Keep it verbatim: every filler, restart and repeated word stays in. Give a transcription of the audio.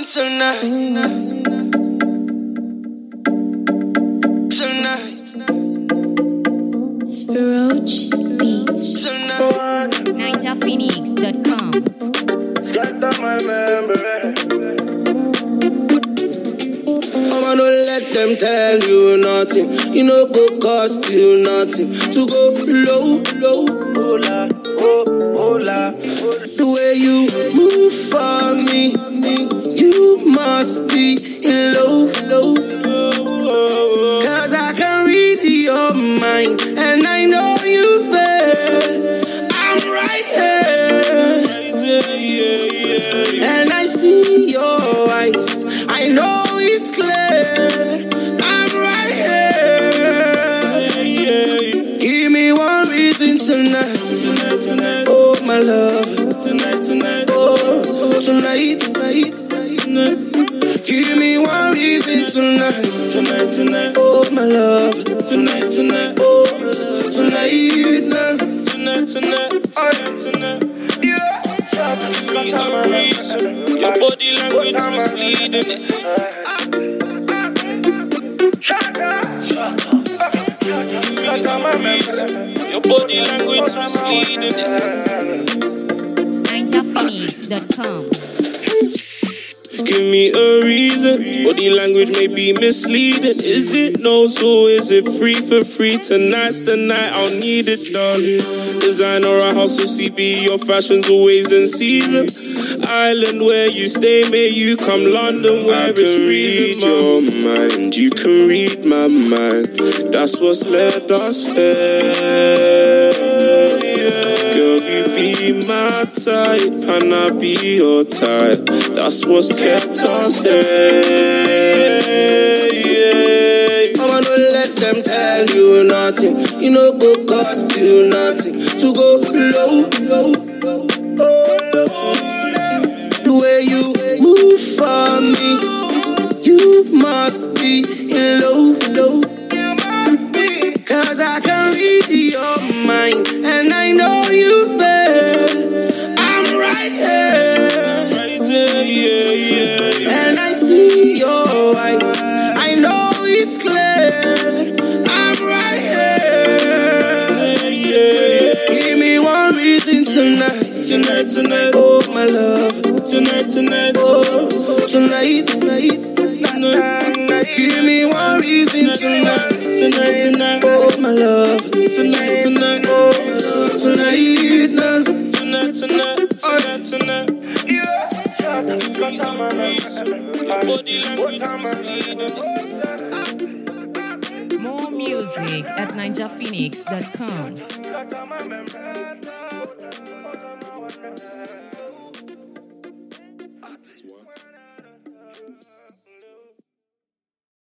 reason tonight. Tonight. Spiroach Beats. Tonight. Ninja Phoenix dot com. Scatter my memory. I'ma no let them tell you nothing. You know go cost you nothing. To go low, low. Hola, oh, hola. The way you move for me, you must be in low, low. Cause I can read your mind, and I know you there. I'm right here, and I see your eyes. I know it's clear. I'm right here. Give me one reason tonight. Tonight, tonight. Oh, my love. Tonight, tonight. Oh, tonight, tonight, tonight. Give me one reason tonight. Tonight, tonight. Oh, my love. Tonight, tonight. Oh, tonight, tonight. Tonight, tonight. Oh, tonight. Yeah. Give me a reason. Your body language misleading. Shut up. Shut up. Your body language misleading. Ninja Phoenix dot com. Give me a reason. Body language may be misleading. Is it no, so is it free for free? Tonight's the night, I'll need it, darling. Designer a house of C B, your fashion's always in season. Island where you stay, may you come London where I it's can read your mind. You can read my mind. That's what's led us here. Girl, you be my type, and I be your type. That's what's kept us here. I'ma no let them tell you nothing. You know go cost you nothing. To go low, low, low. The way you move for me, you must be in low, low. Cause I can read your mind, and I know you there. I'm right here, and I see your eyes. I know it's clear. I'm right here. Give me one reason tonight. Tonight, tonight. Oh, my love. Tonight, tonight. Oh, tonight, tonight, tonight. Give me one reason tonight. Tonight, tonight. Oh, my love. Tonight, tonight. Oh, tonight, tonight. Tonight, tonight. Tonight, tonight. More music at Ninja Phoenix dot com.